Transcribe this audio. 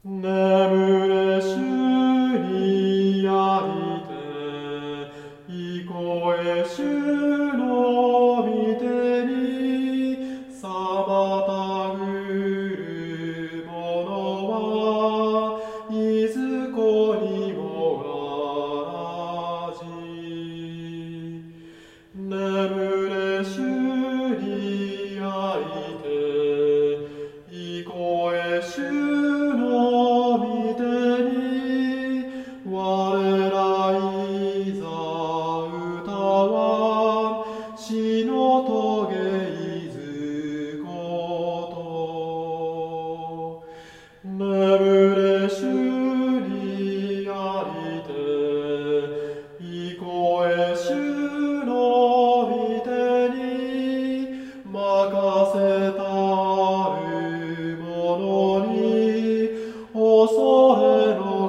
眠れ主にありて、いこえ主の御手に、妨ぐる者はいずこにもあらじ。眠れ主にあいて、いこえ主の御手に、我らいざ歌わん、死の棘いずこと。眠れ主にありて、いこえ主の御手に、任せたる者に恐れの